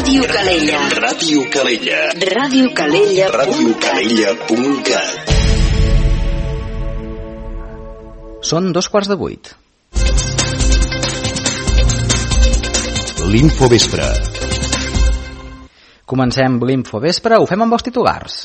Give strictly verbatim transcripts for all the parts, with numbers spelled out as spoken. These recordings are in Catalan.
Ràdio Calella. Ràdio Calella. Ràdio Calella. Ràdio Calella punt cat. Són dos quarts de vuit. L'Infovespre. Comencem l'Infovespre, ho fem amb els titulars.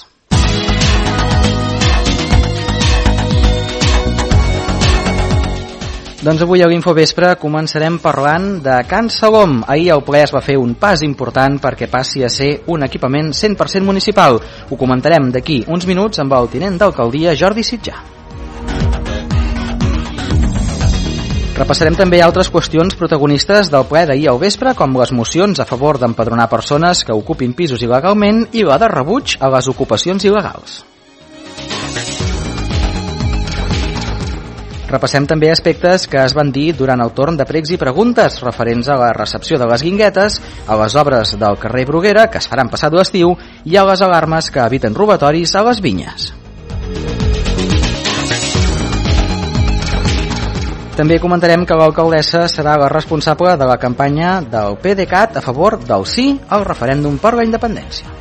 Doncs avui a l'Infovespre començarem parlant de Can Salom. Ahir el ple es va fer un pas important perquè passi a ser un equipament cent per cent municipal. Ho comentarem d'aquí uns minuts amb el tinent d'alcaldia Jordi Sitjà. Repassarem també altres qüestions protagonistes del ple d'ahir al vespre, com les mocions a favor d'empadronar persones que ocupin pisos il·legalment i la de rebuig a les ocupacions il·legals. Repassem també aspectes que es van dir durant el torn de pregs i preguntes referents a la recepció de les guinguetes, a les obres del carrer Bruguera, que es faran passat l'estiu, i a les alarmes que eviten robatoris a les vinyes. També comentarem que l'alcaldessa serà la responsable de la campanya del PDeCAT a favor del sí al referèndum per la independència.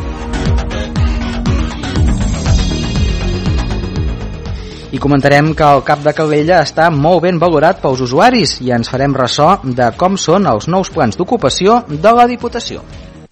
I comentarem que el CAP de Calella està molt ben valorat pels usuaris i ens farem ressò de com són els nous plans d'ocupació de la Diputació.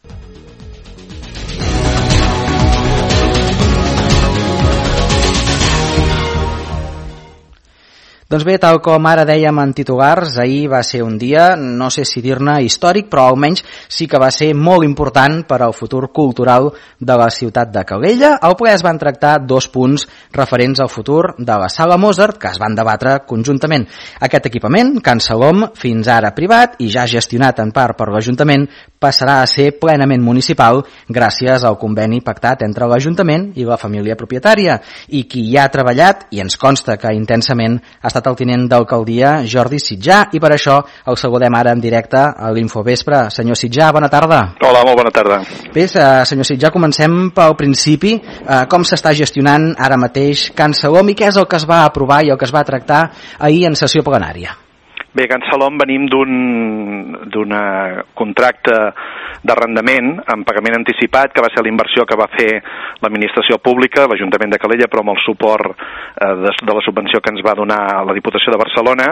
Doncs bé, tal com ara dèiem en titulars, ahir va ser un dia, no sé si dir-ne històric, però almenys sí que va ser molt important per al futur cultural de la ciutat de Calella. Al ple es van tractar dos punts referents al futur de la Sala Mozart, que es van debatre conjuntament. Aquest equipament, Can Salom, fins ara privat i ja gestionat en part per l'Ajuntament, passarà a ser plenament municipal gràcies al conveni pactat entre l'Ajuntament i la família propietària. I qui hi ha treballat, i ens consta que intensament, ha estat el tinent d'alcaldia Jordi Sitjà, i per això el saludem ara en directe a l'Infovespre. Senyor Sitjà, bona tarda. Hola, molt bona tarda. Bé, senyor Sitjà, comencem pel principi. Com s'està gestionant ara mateix Can Salom i què és el que es va aprovar i el que es va tractar ahir en sessió plenària? Bé, Can Salom venim d'un contracte d'arrendament amb pagament anticipat, que va ser la inversió que va fer l'administració pública, l'Ajuntament de Calella, però amb el suport eh, de, de la subvenció que ens va donar la Diputació de Barcelona,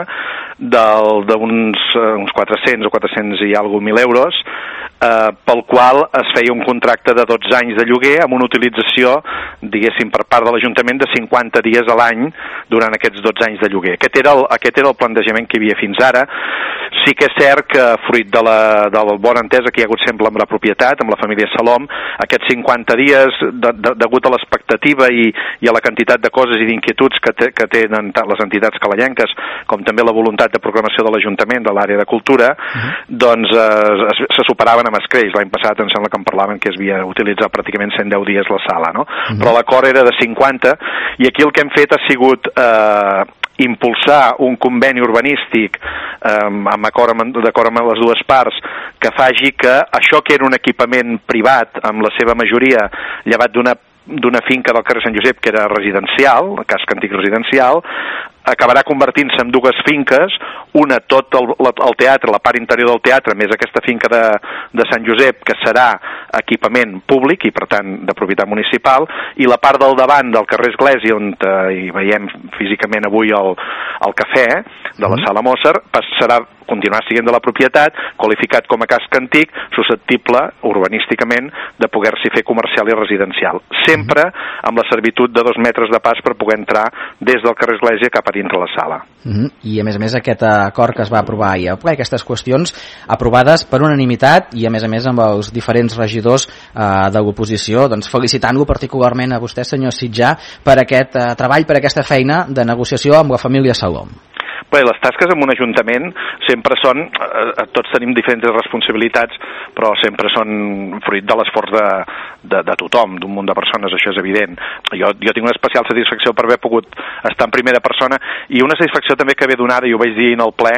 d'uns uns quatre-cents o quatre-cents i alguna mil euros, eh, pel qual es feia un contracte de dotze anys de lloguer amb una utilització, diguéssim, per part de l'Ajuntament de cinquanta dies a l'any durant aquests dotze anys de lloguer. Aquest era el, aquest era el plantejament que hi havia fins ara. Sí que és cert que, fruit de la, de la bona entesa que hi ha hagut sempre amb la propietat, amb la família Salom, aquests cinquanta dies, de, de, degut a l'expectativa i, i a la quantitat de coses i d'inquietuds que, te, que tenen les entitats calellenques, com també la voluntat de programació de l'Ajuntament, de l'àrea de cultura, uh-huh. doncs eh, es, se superaven amb escreix. L'any passat em sembla que en parlaven que es havia utilitzat pràcticament cent deu dies la sala, no? Uh-huh. Però l'acord era de cinquanta, i aquí el que hem fet ha sigut eh, impulsar un conveni urbanístic eh, amb acord amb, d'acord amb les dues parts, que faci que això que era un equipament privat, amb la seva majoria, llevat d'una d'una finca del carrer Sant Josep que era residencial, el casc antic residencial, acabarà convertint-se en dues finques, una tot el, el teatre, la part interior del teatre, més aquesta finca de, de Sant Josep, que serà equipament públic i per tant de propietat municipal, i la part del davant del carrer Església, on eh, hi veiem físicament avui el, el cafè de la Sala Mozart, serà continuar sent de la propietat, qualificat com a casc antic, susceptible urbanísticament de poder-s'hi fer comercial i residencial. Sempre amb la servitud de dos metres de pas per poder entrar des del carrer Església cap a dintre la sala. Uh-huh. I a més a més aquest acord que es va aprovar ahir al ple, aquestes qüestions aprovades per unanimitat i a més a més amb els diferents regidors eh, de l'oposició, doncs felicitant-lo particularment a vostè, senyor Sitjà, per aquest eh, treball, per aquesta feina de negociació amb la família Salom. Bé, les tasques en un ajuntament sempre són, eh, tots tenim diferents responsabilitats, però sempre són fruit de l'esforç de, de, de tothom, d'un munt de persones, això és evident. Jo, jo tinc una especial satisfacció per haver pogut estar en primera persona i una satisfacció també que ve donada, i ho vaig dir en el ple,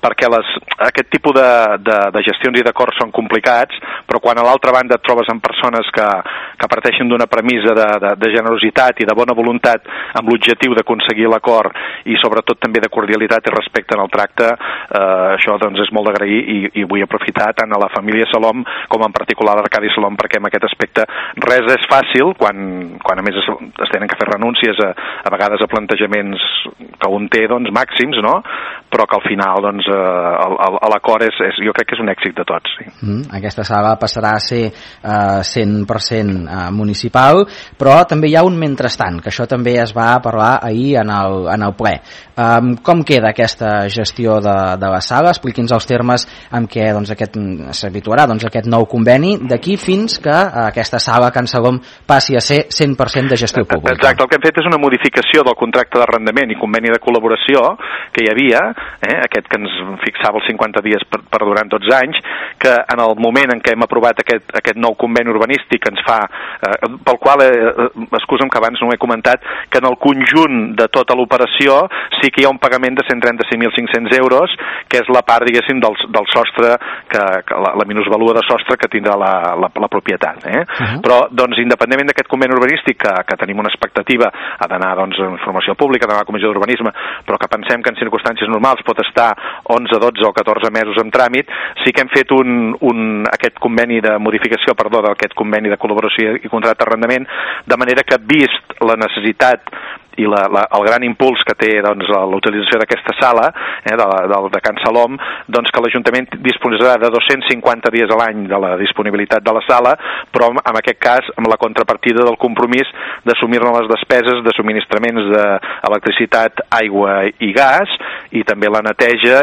perquè les, aquest tipus de, de, de gestions i d'acords són complicats, però quan a l'altra banda et trobes amb persones que, que parteixen d'una premissa de, de, de generositat i de bona voluntat amb l'objectiu d'aconseguir l'acord i sobretot també de cordialitat i respecte en el tracte, eh, això doncs és molt d'agrair i, i vull aprofitar tant a la família Salom com en particular a l'Arcadi Salom, perquè en aquest aspecte res és fàcil quan, quan a més es, es tenen que fer renúncies a, a vegades a plantejaments que un té doncs, màxims, no? Però que al final doncs, eh, l'acord és, és, jo crec que és un èxit de tots. Sí. Mm, aquesta sala passarà a ser eh, cent per cent eh, municipal, però també hi ha un mentrestant, que això també es va parlar ahir en el, en el ple. Um, com queda aquesta gestió de, de la sala? Expliqui'ns els termes en què doncs, aquest, s'habituarà doncs, aquest nou conveni d'aquí fins que uh, aquesta sala Can Salom passi a ser cent per cent de gestió pública. Exacte, el que hem fet és una modificació del contracte d'arrendament i conveni de col·laboració que hi havia, eh, aquest que ens fixava els cinquanta dies per, per durant dotze anys, que en el moment en què hem aprovat aquest, aquest nou conveni urbanístic ens fa, eh, pel qual, eh, excusa'm que abans no ho he comentat, que en el conjunt de tota l'operació sí que hi ha un pagament de cent trenta-cinc mil cinc-cents euros, que és la part, diguéssim, del, del sostre, que, que la, la minusvalua de sostre que tindrà la, la, la propietat. Eh? Uh-huh. Però, doncs, independentment d'aquest conveni urbanístic, que, que tenim una expectativa a d'anar doncs, a informació pública, d'anar a la Comissió d'Urbanisme, però que pensem que en circumstàncies normals pot estar onze, dotze o catorze mesos en tràmit, sí que hem fet un, un, aquest conveni de modificació, perdó, d'aquest conveni de col·laboració i contracte d'arrendament, de manera que, vist la necessitat i la, la, el gran impuls que té doncs, l'utilització d'aquesta sala eh, de, de, de Can Salom, doncs que l'Ajuntament disposarà de dos-cents cinquanta dies a l'any de la disponibilitat de la sala, però en aquest cas amb la contrapartida del compromís d'assumir-ne les despeses de subministraments d'electricitat, aigua i gas, i també la neteja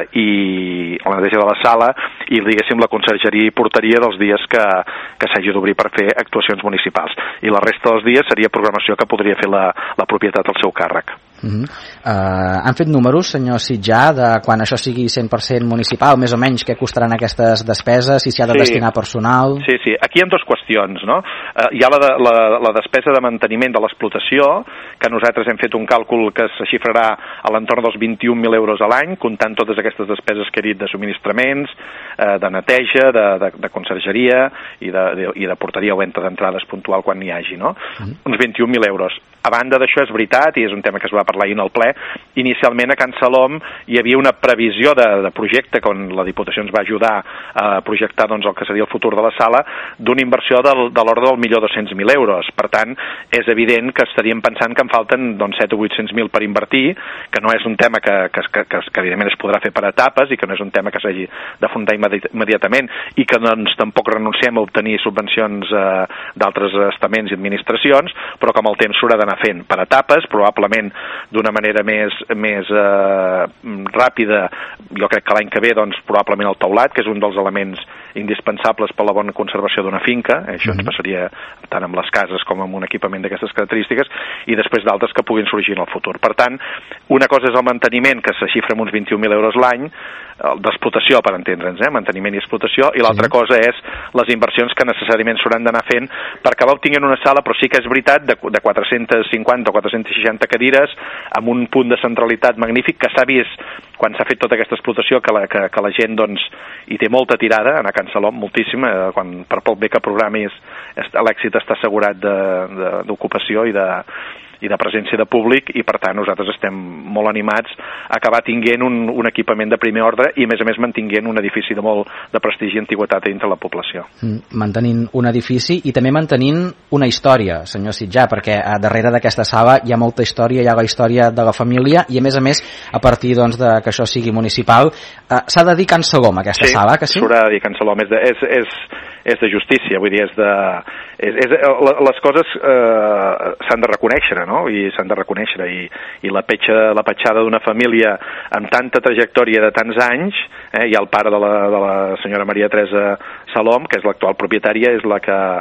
i la neteja de la sala i, diguéssim, la consergeria i porteria dels dies que, que s'hagi d'obrir per fer actuacions municipals. I la resta dels dies seria programació que podria fer la, la propietat al seu càrrec. Uh-huh. Uh, han fet números, senyor Sitjà, de quan això sigui cent per cent municipal, més o menys què costaran aquestes despeses, si s'hi ha de sí. destinar personal? Sí, sí. Aquí hi ha dues qüestions, no? Uh, hi ha la, de, la, la despesa de manteniment de l'explotació, que nosaltres hem fet un càlcul que se xifrarà a l'entorn dels vint-i-un mil euros a l'any, comptant totes aquestes despeses que he dit de subministraments, uh, de neteja, de, de, de consergeria i de, de, i de porteria o venda d'entrades puntual quan n'hi hagi, no? Uh-huh. Uns vint-i-un mil euros. A banda d'això, és veritat, i és un tema que es va parlar ahir en el ple, inicialment a Can Salom hi havia una previsió de, de projecte, quan la Diputació ens va ajudar a projectar doncs, el que seria el futur de la sala, d'una inversió del, de l'ordre del milió dos-cents mil euros. Per tant, és evident que estaríem pensant que en falten doncs, set o vuit-cents mil per invertir, que no és un tema que, que, que, que, que evidentment es podrà fer per etapes i que no és un tema que s'hagi d'afrontar immediatament i que doncs, tampoc renunciem a obtenir subvencions eh, d'altres estaments i administracions, però que amb el temps s'haurà d'anar fent per etapes, probablement d'una manera més, més eh, ràpida. Jo crec que l'any que ve doncs, probablement el teulat, que és un dels elements indispensables per la bona conservació d'una finca, això mm-hmm. ens passaria tant amb les cases com amb un equipament d'aquestes característiques, i després d'altres que puguin sorgir en el futur. Per tant, una cosa és el manteniment, que se xifra en uns vint-i-un mil euros l'any, d'explotació, per entendre'ns, eh? manteniment i explotació, i l'altra sí. cosa és les inversions que necessàriament s'hauran d'anar fent per acabar obtenint una sala, però sí que és veritat, de, de quatre-cents cinquanta o quatre-cents seixanta cadires, amb un punt de centralitat magnífic, que s'ha vist quan s'ha fet tota aquesta explotació, que la, que, que la gent doncs, hi té molta tirada, a Can Salom, moltíssima, eh, quan per poc bé que programis l'èxit està assegurat d'ocupació i de i de presència de públic, i per tant nosaltres estem molt animats a acabar tinguent un, un equipament de primer ordre i a més a més mantinguent un edifici de molt de prestigi i antiguitat dintre la població. Mm, mantenint un edifici i també mantenint una història, senyor Sitjà, perquè a darrere d'aquesta sala hi ha molta història, hi ha la història de la família i a més a més, a partir doncs, de que això sigui municipal, eh, s'ha de dir Can Salom aquesta sí, sala, que sí? Sí, s'haurà de dir Can Salom, és de, és, és, és de justícia, vull dir, és de... És, és, les coses eh, s'han de reconèixer, no? I s'han de reconèixer i, i la petja, la petjada d'una família amb tanta trajectòria de tants anys, eh, i el pare de la, de la senyora Maria Teresa Salom, que és l'actual propietària, és la que,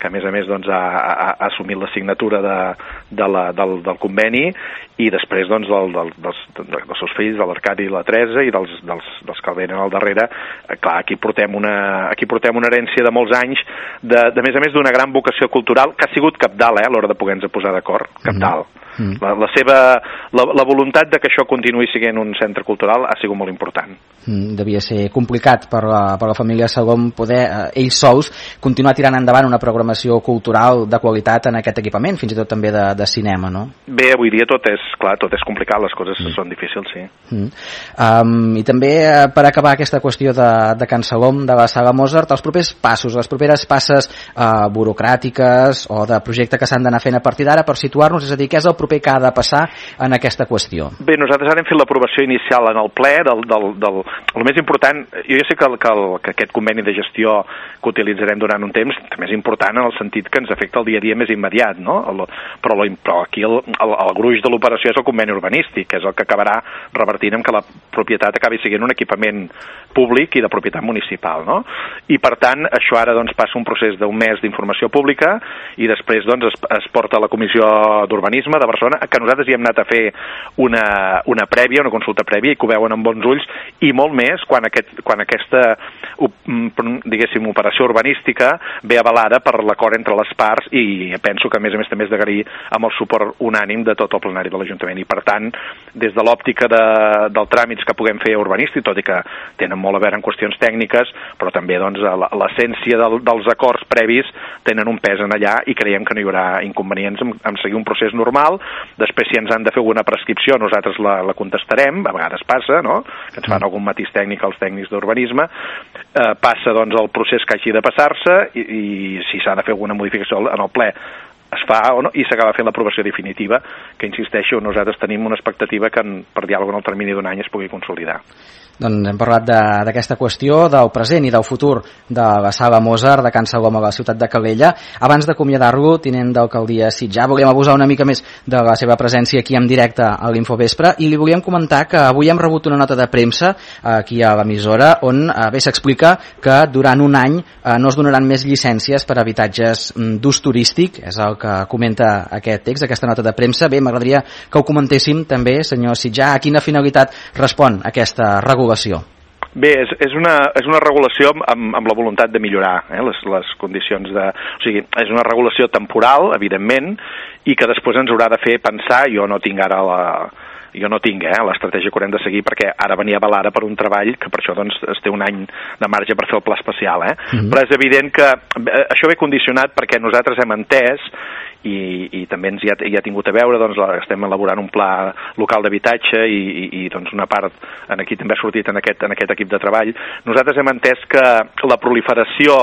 que a més a més doncs, ha, ha, ha assumit la signatura de, de la, del, del conveni, i després doncs, del, del, dels, dels seus fills, de l'Arcadi i la Teresa, i dels, dels, dels que el venen al darrere. Eh, clar, aquí portem, una, aquí portem una herència de molts anys, de, de més a més d'una gran vocació cultural, que ha sigut cabdal eh, a l'hora de poder-nos posar d'acord, cabdal. Mm. La, la seva la, la voluntat de que això continuï sent un centre cultural ha sigut molt important. Mm, devia ser complicat per la, per la família Salom poder eh, ells sols continuar tirant endavant una programació cultural de qualitat en aquest equipament, fins i tot també de, de cinema, no? Bé, avui dia tot és, clar, tot és complicat, les coses mm. són difícils, sí. Mm. Um, I també eh, per acabar aquesta qüestió de, de Can Salom, de la Sala Mozart, els propers passos, les properes passes eh, burocràtiques o de projecte que s'han d'anar fent a partir d'ara per situar-nos, és a dir, què és el proper que ha de passar en aquesta qüestió? Bé, nosaltres ara hem fet l'aprovació inicial en el ple del, del, del... El més important, jo ja sé que, el, que, el, que aquest conveni de gestió que utilitzarem durant un temps també és important en el sentit que ens afecta el dia a dia més immediat, no? El, però, lo, però aquí el, el, el gruix de l'operació és el conveni urbanístic, que és el que acabarà revertint en que la propietat acabi sent un equipament públic i de propietat municipal, no? I per tant, això ara doncs, passa un procés d'un mes d'informació pública i després doncs, es, es porta a la Comissió d'Urbanisme de Barcelona, que nosaltres hi hem anat a fer una, una prèvia, una consulta prèvia, i que ho veuen amb bons ulls, i molt més quan, aquest, quan aquesta diguéssim, operació urbanística ve avalada per l'acord entre les parts, i penso que a més a més també és d'agrair amb el suport unànim de tot el plenari de l'Ajuntament. I per tant, des de l'òptica de, del tràmits que puguem fer urbanístic, tot i que tenen molt a veure en qüestions tècniques, però també doncs, l'essència del, dels acords previs tenen un pes en allà, i creiem que no hi haurà inconvenients en, en seguir un procés normal. Després, si ens han de fer alguna prescripció, nosaltres la, la contestarem, a vegades passa, no?, que ens fan algun matís tècnic als tècnics d'urbanisme, eh, passa doncs el procés que hagi de passar-se, i, i si s'ha de fer alguna modificació en el ple es fa o no, i s'acaba fent l'aprovació definitiva, que insisteixo, nosaltres tenim una expectativa que en, per diàleg en el termini d'un any es pugui consolidar. Doncs hem parlat d'aquesta qüestió, del present i del futur de la Sala Mozart de Can Salom a la ciutat de Calella. Abans d'acomiadar-lo, tinent d'alcaldia Sitjar, volíem abusar una mica més de la seva presència aquí en directe a l'Infovespre, i li volíem comentar que avui hem rebut una nota de premsa aquí a l'emissora on eh, bé s'explica que durant un any eh, no es donaran més llicències per a habitatges d'ús turístic, és el que comenta aquest text, aquesta nota de premsa. Bé, m'agradaria que ho comentéssim també, senyor Sitjar, a quina finalitat respon aquesta regulació? Bé, és, és, una, és una regulació amb, amb la voluntat de millorar eh, les, les condicions de... O sigui, és una regulació temporal, evidentment, i que després ens haurà de fer pensar, jo no tinc ara la... Jo no tinc eh, l'estratègia que haurem de seguir, perquè ara venia avalada per un treball que per això doncs, es té un any de marge per fer el pla especial. Eh? Mm-hmm. Però és evident que eh, això ve condicionat perquè nosaltres hem entès i, i també ens hi ha, hi ha tingut a veure, doncs estem elaborant un pla local d'habitatge i, i, i doncs una part en aquí també ha sortit en aquest, en aquest equip de treball. Nosaltres hem entès que la proliferació,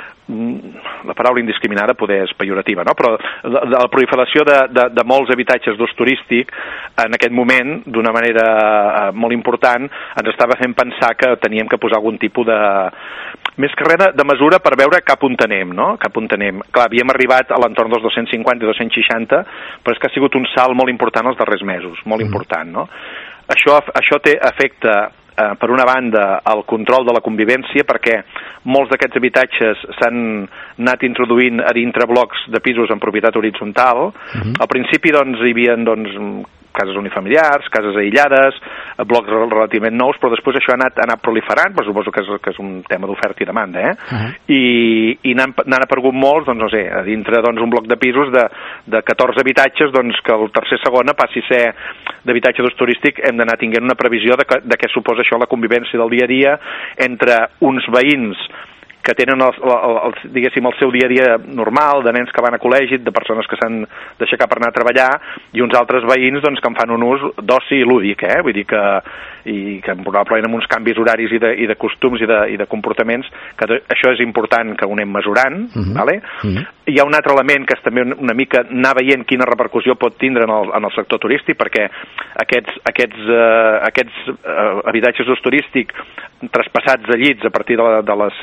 la paraula indiscriminada poder és pejorativa, no? Però de, de la proliferació de, de, de molts habitatges d'ús turístic en aquest moment, d'una manera eh, molt important, ens estava fent pensar que teníem que posar algun tipus de... més que res de mesura per veure cap on anem, no? Cap on anem. Clar, havíem arribat a l'entorn dels dos-cents cinquanta i dos-cents seixanta, però és que ha sigut un salt molt important els darrers mesos, molt important, no? Això, això té efecte eh, per una banda, el control de la convivència, perquè molts d'aquests habitatges s'han anat introduint a dintre blocs de pisos en propietat horitzontal. Uh-huh. Al principi doncs, hi havia doncs, cases unifamiliars, cases aïllades, blocs relativament nous, però després això ha anat, ha anat proliferant, però suposo que és, que és un tema d'oferta i demanda, eh? Uh-huh. I, i n'han aparegut molts, doncs no sé, a dintre doncs, un bloc de pisos de, de catorze habitatges, doncs que el tercer segona passi a ser d'habitatge d'ús turístic, hem d'anar tinguent una previsió de, que, de què suposa això la convivència del dia a dia entre uns veïns que tenen el, el, el, diguéssim, el seu dia a dia normal, de nens que van a col·legi, de persones que s'han d'aixecar per anar a treballar, i uns altres veïns doncs, que en fan un ús d'oci i lúdic, eh? Vull dir que, i que probablement amb uns canvis horaris i de, i de costums i de, i de comportaments, que de, això és important que ho anem mesurant, uh-huh. Vale? Uh-huh. Hi ha un altre element que és també una mica anar veient quina repercussió pot tindre en el, en el sector turístic, perquè aquests, aquests, uh, aquests uh, habitatges d'ús turístic traspassats de llits a partir de la, de la cèdula d'habitació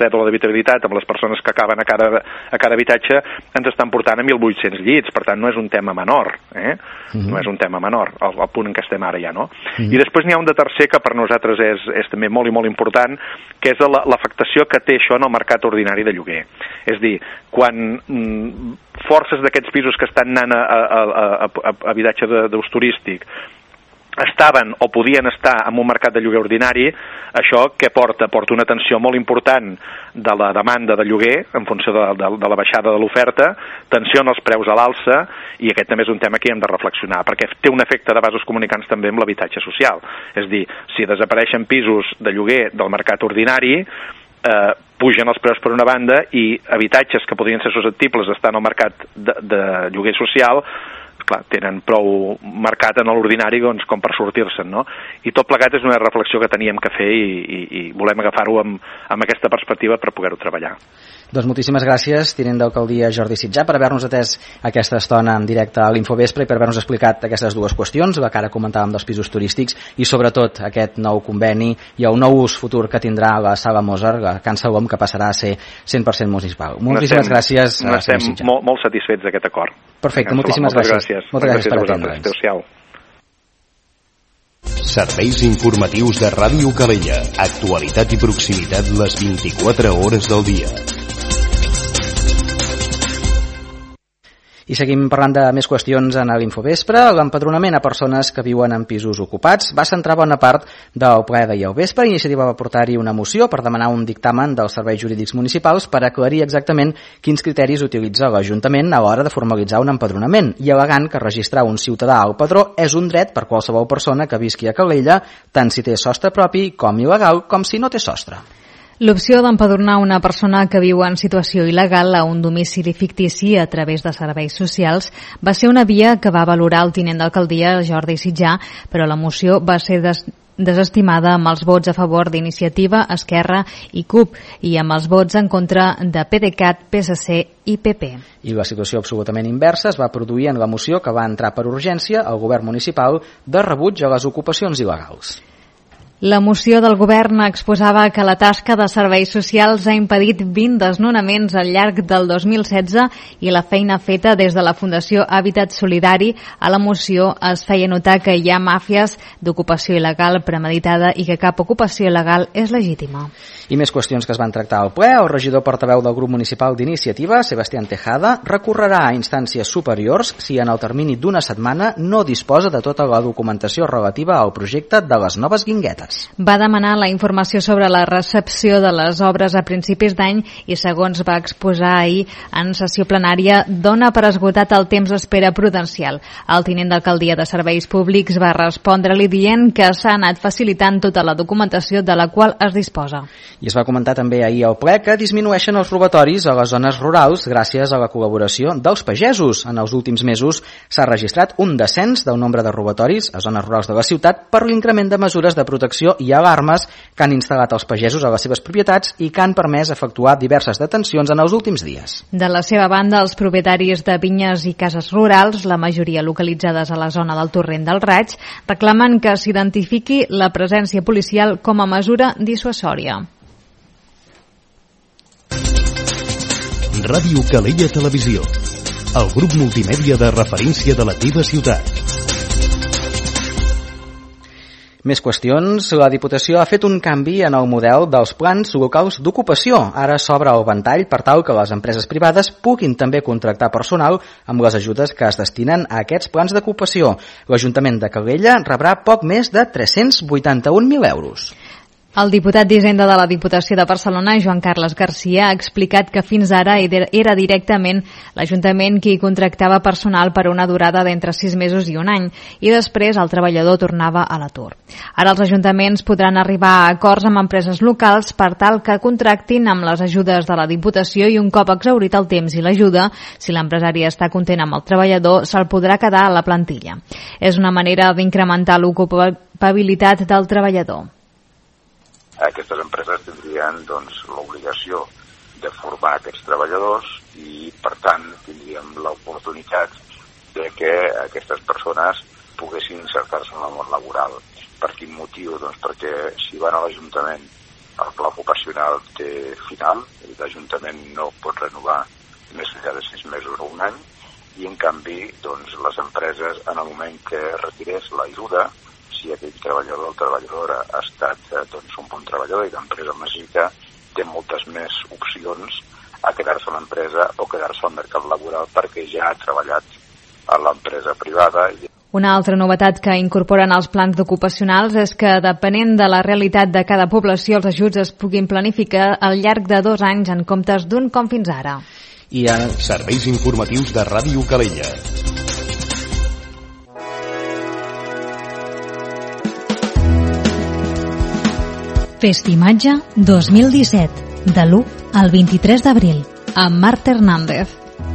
habitabilitat amb les persones que acaben a cada, a cada habitatge ens estan portant a mil vuit-cents llits, per tant no és un tema menor, eh? Mm-hmm. No és un tema menor, al, al punt en què estem ara ja, no? Mm-hmm. I després n'hi ha un de tercer que per nosaltres és, és també molt i molt important, que és la, l'afectació que té això en el mercat ordinari de lloguer. És dir, quan mm, forces d'aquests pisos que estan anant a, a, a, a, a habitatge d'ús turístic estaven o podien estar en un mercat de lloguer ordinari, això què porta? Porta una tensió molt important de la demanda de lloguer en funció de, de, de la baixada de l'oferta, tensió en els preus a l'alça, i aquest també és un tema que hi hem de reflexionar, perquè té un efecte de vasos comunicants també amb l'habitatge social. És dir, si desapareixen pisos de lloguer del mercat ordinari, eh, pugen els preus per una banda i habitatges que podrien ser susceptibles d'estar en el mercat de, de lloguer social, clar, tenen prou mercat en l'ordinari doncs, com per sortir-se'n, no? I tot plegat és una reflexió que teníem que fer i, i, i volem agafar-ho amb, amb aquesta perspectiva per poder-ho treballar. Doncs moltíssimes gràcies, tinent d'alcaldia Jordi Sitjar, per haver-nos atès aquesta estona en directe a l'Infovespre i per haver-nos explicat aquestes dues qüestions, la que ara comentàvem dels pisos turístics i sobretot aquest nou conveni i el nou ús futur que tindrà la Sala Mozart, la Can Salom, que passarà a ser cent per cent municipal. Moltíssimes gràcies. N'estem molt, molt satisfets d'aquest acord. Perfecte, moltíssimes gràcies. gràcies. Moltes gràcies, gràcies per atendre'ns. Adéu-siau. Serveis informatius de Ràdio Calella. Actualitat i proximitat les vint-i-quatre hores del dia. I seguim parlant de més qüestions en l'Infovespre. L'empadronament a persones que viuen en pisos ocupats va centrar bona part del ple d'ahir al vespre. Iniciativa va portar-hi una moció per demanar un dictamen dels serveis jurídics municipals per aclarir exactament quins criteris utilitza l'Ajuntament a l'hora de formalitzar un empadronament i al·legant que registrar un ciutadà al padró és un dret per qualsevol persona que visqui a Calella, tant si té sostre propi com il·legal com si no té sostre. L'opció d'empadronar una persona que viu en situació il·legal a un domicili fictici a través de serveis socials va ser una via que va valorar el tinent d'alcaldia Jordi Sitjar, però la moció va ser des desestimada amb els vots a favor d'Iniciativa, Esquerra i C U P i amb els vots en contra de PDeCAT, P S C i P P. I la situació absolutament inversa es va produir en la moció que va entrar per urgència al govern municipal de rebuig a les ocupacions il·legals. La moció del govern exposava que la tasca de serveis socials ha impedit vint desnonaments al llarg del dos mil setze i la feina feta des de la Fundació Hàbitat Solidari. A la moció es feia notar que hi ha màfies d'ocupació il·legal premeditada i que cap ocupació il·legal és legítima. I més qüestions que es van tractar al ple. El regidor portaveu del grup municipal d'Iniciativa, Sebastián Tejada, recorrerà a instàncies superiors si en el termini d'una setmana no disposa de tota la documentació relativa al projecte de les noves guinguetes. Va demanar la informació sobre la recepció de les obres a principis d'any i, segons va exposar ahir en sessió plenària, dona per esgotat el temps d'espera prudencial. El tinent d'alcaldia de Serveis Públics va respondre-li dient que s'ha anat facilitant tota la documentació de la qual es disposa. I es va comentar també ahir al ple que disminueixen els robatoris a les zones rurals gràcies a la col·laboració dels pagesos. En els últims mesos s'ha registrat un descens del nombre de robatoris a zones rurals de la ciutat per l'increment de mesures de protecció i alarmes que han instal·lat els pagesos a les seves propietats i que han permès efectuar diverses detencions en els últims dies. De la seva banda, els propietaris de vinyes i cases rurals, la majoria localitzades a la zona del Torrent del Raig, reclamen que s'identifiqui la presència policial com a mesura dissuasòria. Ràdio Calella Televisió, el grup multimèdia de referència de la teva ciutat. Més qüestions. La Diputació ha fet un canvi en el model dels plans locals d'ocupació. Ara s'obre el ventall per tal que les empreses privades puguin també contractar personal amb les ajudes que es destinen a aquests plans d'ocupació. L'Ajuntament de Calella rebrà poc més de tres-cents vuitanta-un mil euros. El diputat d'Hisenda de la Diputació de Barcelona, Joan Carles Garcia, ha explicat que fins ara era directament l'Ajuntament qui contractava personal per una durada d'entre sis mesos i un any, i després el treballador tornava a l'atur. Ara els ajuntaments podran arribar a acords amb empreses locals per tal que contractin amb les ajudes de la Diputació i un cop exhaurit el temps i l'ajuda, si l'empresari està content amb el treballador, se'l podrà quedar a la plantilla. És una manera d'incrementar l'ocupabilitat del treballador. Aquestes empreses tindrien doncs, l'obligació de formar aquests treballadors i, per tant, tindríem l'oportunitat de que aquestes persones poguessin insertar-se en el món laboral. Per quin motiu? Doncs perquè si van a l'Ajuntament el pla ocupacional té final, l'Ajuntament no pot renovar més enllà de sis mesos o un any, i en canvi doncs, les empreses, en el moment que retirés l'ajuda, si aquell treballador o treballadora ha estat doncs, un bon treballador i l'empresa el necessita, té moltes més opcions a quedar-se a l'empresa o quedar-se al mercat laboral perquè ja ha treballat a l'empresa privada. Una altra novetat que incorporen els plans ocupacionals és que, depenent de la realitat de cada població, els ajuts es puguin planificar al llarg de dos anys en comptes d'un com fins ara. I ara... Serveis informatius de Ràdio Calella. Festimatge dos mil disset, de l'u al vint-i-tres d'abril, amb Marta Hernández.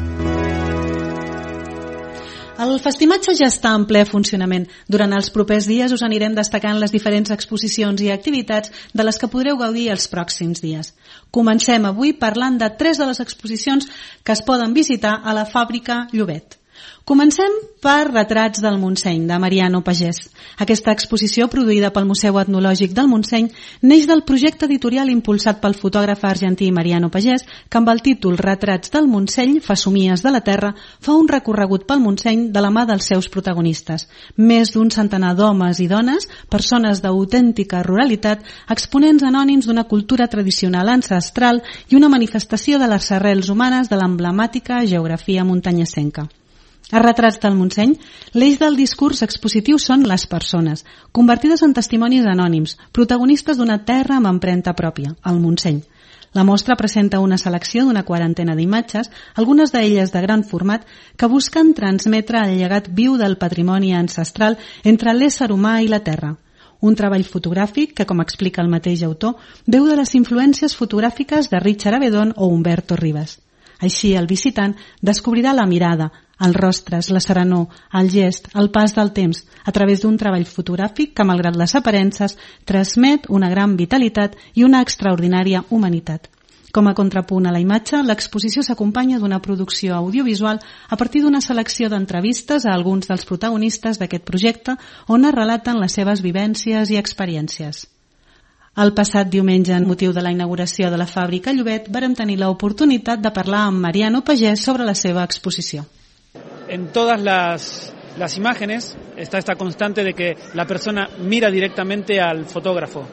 El festimatge ja està en ple funcionament. Durant els propers dies us anirem destacant les diferents exposicions i activitats de les que podreu gaudir els pròxims dies. Comencem avui parlant de tres de les exposicions que es poden visitar a la Fàbrica Llobet. Comencem per Retrats del Montseny, de Mariano Pagès. Aquesta exposició, produïda pel Museu Etnològic del Montseny, neix del projecte editorial impulsat pel fotògraf argentí Mariano Pagès, que amb el títol Retrats del Montseny, Fesomies de la Terra, fa un recorregut pel Montseny de la mà dels seus protagonistes. Més d'un centenar d'homes i dones, persones d'autèntica ruralitat, exponents anònims d'una cultura tradicional ancestral i una manifestació de les arrels humanes de l'emblemàtica geografia muntanyesenca. A Retrats del Montseny, l'eix del discurs expositiu són les persones, convertides en testimonis anònims, protagonistes d'una terra amb empremta pròpia, el Montseny. La mostra presenta una selecció d'una quarantena d'imatges, algunes d'elles de gran format, que busquen transmetre el llegat viu del patrimoni ancestral entre l'ésser humà i la terra. Un treball fotogràfic que, com explica el mateix autor, beu de les influències fotogràfiques de Richard Avedon o Humberto Rivas. Així, el visitant descobrirà la mirada, els rostres, la serenor, el gest, el pas del temps, a través d'un treball fotogràfic que, malgrat les aparences, transmet una gran vitalitat i una extraordinària humanitat. Com a contrapunt a la imatge, l'exposició s'acompanya d'una producció audiovisual a partir d'una selecció d'entrevistes a alguns dels protagonistes d'aquest projecte, on es relaten les seves vivències i experiències. El passat diumenge, en motiu de la inauguració de la Fàbrica Llobet, vàrem tenir l'oportunitat de parlar amb Mariano Pagès sobre la seva exposició. En todas las, las imágenes está esta constante de que la persona mira directamente al fotógrafo.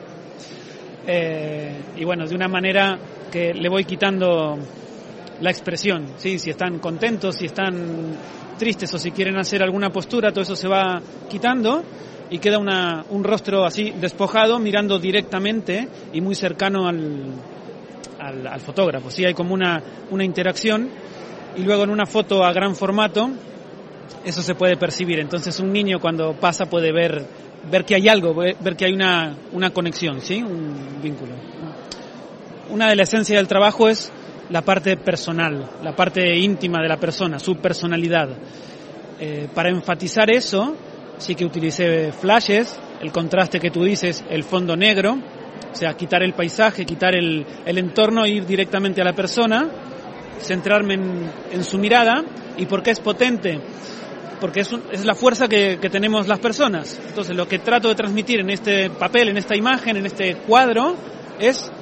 Eh, y bueno, de una manera que le voy quitando la expresión, ¿sí? Si están contentos, si están tristes o si quieren hacer alguna postura, todo eso se va quitando y queda una, un rostro así despojado, mirando directamente y muy cercano al, al, al fotógrafo. Sí, hay como una, una interacción. Y luego en una foto a gran formato eso se puede percibir. Entonces un niño cuando pasa puede ver ver que hay algo, ver que hay una, una conexión, ¿sí? Un vínculo. Una de las esencias del trabajo es la parte personal, la parte íntima de la persona, su personalidad. Eh, para enfatizar eso, sí que utilicé flashes, el contraste que tú dices, el fondo negro, o sea, quitar el paisaje, quitar el, el entorno e ir directamente a la persona, centrarme en, en su mirada. ¿Y por qué es potente? Porque es, un, es la fuerza que, que tenemos las personas. Entonces lo que trato de transmitir en este papel, en esta imagen, en este cuadro, es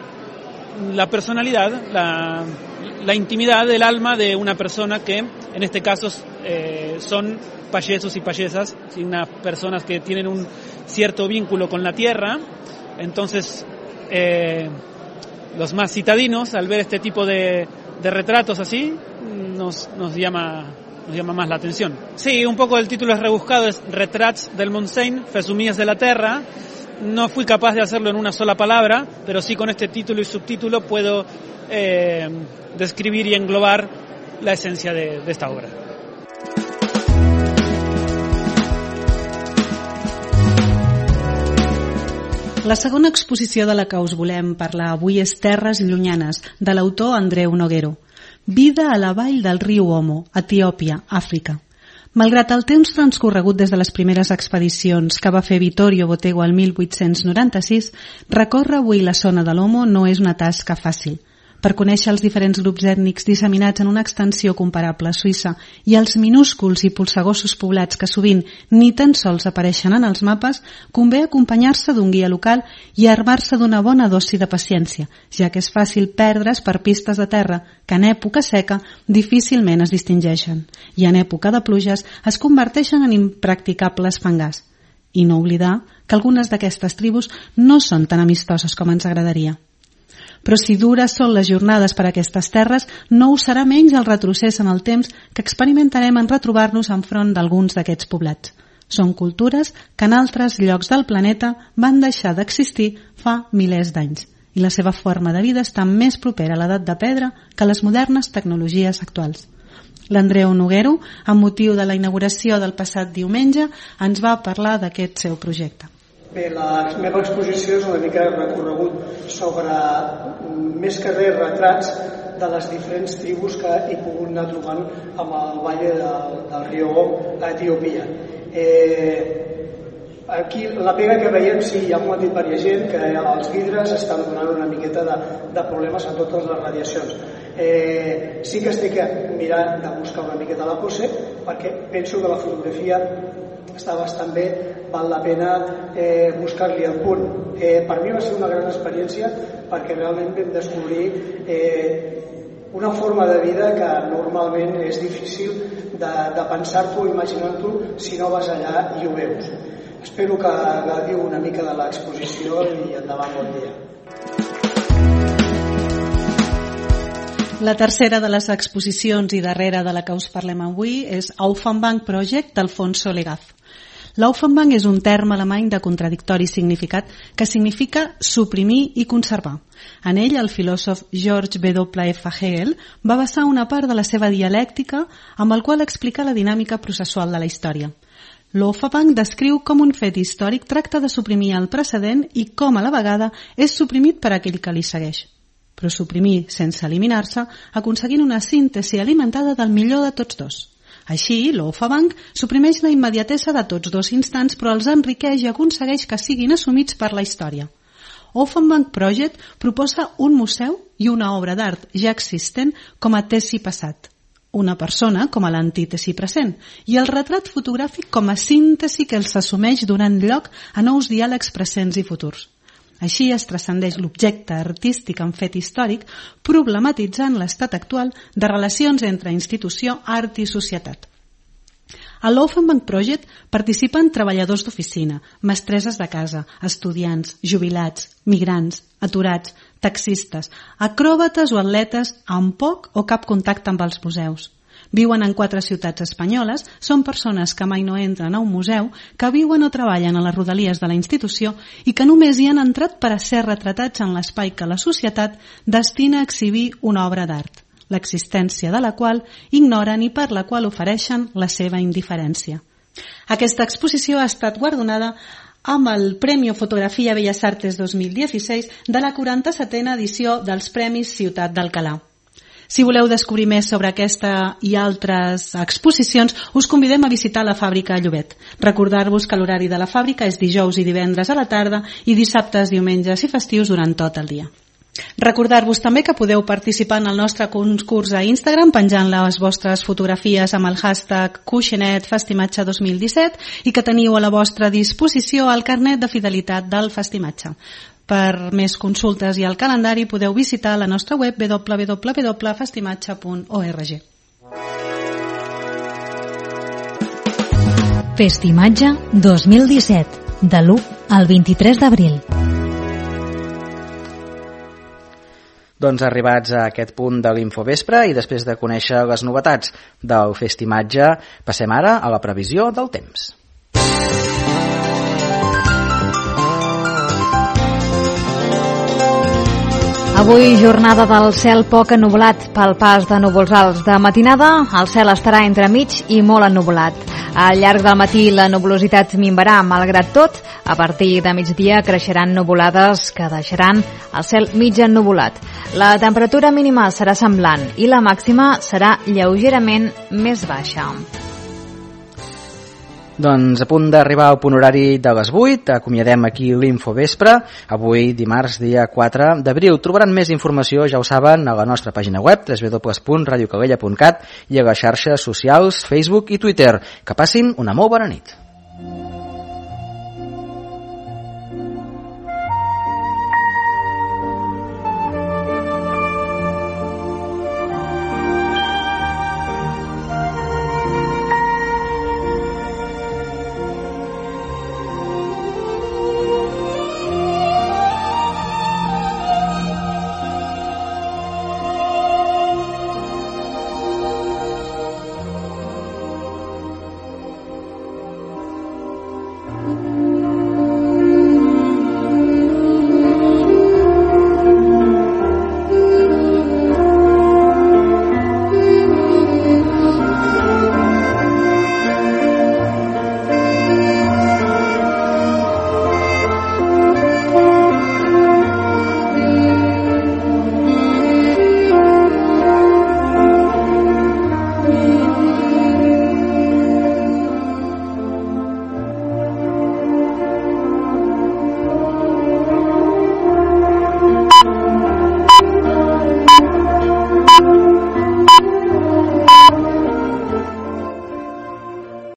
la personalidad, la, la intimidad del alma de una persona que, en este caso, eh, son payesos y payesas, ¿sí? Unas personas que tienen un cierto vínculo con la tierra. Entonces, eh, los más citadinos, al ver este tipo de de retratos así, nos, nos llama nos llama más la atención. Sí, un poco el título es rebuscado, es Retrats del Montseny, Fesomies de la Terra. No fui capaz de hacerlo en una sola palabra, pero sí con este título y subtítulo puedo eh, describir y englobar la esencia de, de esta obra. La segona exposició de la que us volem parlar avui és Terres llunyanes, de l'autor Andreu Noguero. Vida a la vall del riu Omo, Etiòpia, Àfrica. Malgrat el temps transcorregut des de les primeres expedicions que va fer Vittorio Botego el mil vuit-cents noranta-sis, recórrer avui la zona de l'Omo no és una tasca fàcil. Per conèixer els diferents grups ètnics disseminats en una extensió comparable a Suïssa i els minúsculs i polsegossos poblats que sovint ni tan sols apareixen en els mapes, convé acompanyar-se d'un guia local i armar-se d'una bona dosi de paciència, ja que és fàcil perdre's per pistes de terra que en època seca difícilment es distingeixen i en època de pluges es converteixen en impracticables fangars. I no oblidar que algunes d'aquestes tribus no són tan amistoses com ens agradaria. Però si dures són les jornades per a aquestes terres, no ho serà menys el retrocés en el temps que experimentarem en retrobar-nos enfront d'alguns d'aquests poblats. Són cultures que en altres llocs del planeta van deixar d'existir fa milers d'anys i la seva forma de vida està més propera a l'edat de pedra que a les modernes tecnologies actuals. L'Andreu Noguero, amb motiu de la inauguració del passat diumenge, ens va parlar d'aquest seu projecte. Bé, la meva exposició és una mica recorregut sobre més que res retrats de les diferents tribus que he pogut anar trobant amb el valle del, del riu Om a Etiòpia. Eh, aquí la pega que veiem, sí, hi ha molt dit per gent que els vidres estan donant una miqueta de, de problemes a totes les radiacions. Eh, sí que estic mirant de buscar una miqueta la pose perquè penso que la fotografia està bastant bé, val la pena eh, buscar-li el punt. Eh, per mi va ser una gran experiència perquè realment vam descobrir eh, una forma de vida que normalment és difícil de, de pensar-t'ho o imaginar-t'ho si no vas allà i ho veus. Espero que gaudiu una mica de l'exposició i endavant, bon dia. La tercera de les exposicions i darrera de la que us parlem avui és Auffanbank Project d'Alfonso Legaz. L'Auffanbank és un terme alemany de contradictori significat que significa suprimir i conservar. En ell, el filòsof George W. F. Hegel va basar una part de la seva dialèctica amb el qual explica la dinàmica processual de la història. L'Auffanbank descriu com un fet històric tracta de suprimir el precedent i com a la vegada és suprimit per aquell que li segueix. Però suprimir sense eliminar-se, aconseguint una síntesi alimentada del millor de tots dos. Així, l'Auffanbank suprimeix la immediatesa de tots dos instants, però els enriqueix i aconsegueix que siguin assumits per la història. Auffanbank Project proposa un museu i una obra d'art ja existent com a tesi passat, una persona com a l'antítesi present i el retrat fotogràfic com a síntesi que els assumeix donant lloc a nous diàlegs presents i futurs. Així es transcendeix l'objecte artístic en fet històric, problematitzant l'estat actual de relacions entre institució, art i societat. A l'Auffanbank Project participen treballadors d'oficina, mestresses de casa, estudiants, jubilats, migrants, aturats, taxistes, acròbates o atletes amb poc o cap contacte amb els museus. Viuen en quatre ciutats espanyoles, són persones que mai no entren a un museu, que viuen o treballen a les rodalies de la institució i que només hi han entrat per a ser retratats en l'espai que la societat destina a exhibir una obra d'art, l'existència de la qual ignoren i per la qual ofereixen la seva indiferència. Aquesta exposició ha estat guardonada amb el Premio Fotografia Bellas Artes dos mil dieciséis de la quaranta-setena edició dels Premis Ciutat d'Alcalà. Si voleu descobrir més sobre aquesta i altres exposicions, us convidem a visitar la fàbrica a Llobet. Recordar-vos que l'horari de la fàbrica és dijous i divendres a la tarda i dissabtes, diumenges i festius durant tot el dia. Recordar-vos també que podeu participar en el nostre concurs a Instagram penjant les vostres fotografies amb el hashtag Cuixenet Festimatge dos mil disset i que teniu a la vostra disposició el carnet de fidelitat del Festimatge. Per més consultes i el calendari podeu visitar la nostra web w w w punt festimatge punt org. Festimatge dos mil disset, de l'u al vint-i-tres d'abril. Doncs arribats a aquest punt de l'Infovespre i després de conèixer les novetats del Festimatge, passem ara a la previsió del temps. Avui jornada del cel poc ennublat pel pas de núvols alts. De matinada el cel estarà entre mig i molt ennublat. Al llarg del matí la nuvolositat minvarà, malgrat tot. A partir de migdia creixeran nuvolades que deixaran el cel mig ennuvolat. La temperatura mínima serà semblant i la màxima serà lleugerament més baixa. Doncs a punt d'arribar al punt horari de les vuit, acomiadem aquí l'Infovespre. Avui, dimarts, dia quatre d'abril. Trobaran més informació, ja ho saben, a la nostra pàgina web, w w w punt radio calella punt cat, i a les xarxes socials, Facebook i Twitter. Que passin una molt bona nit.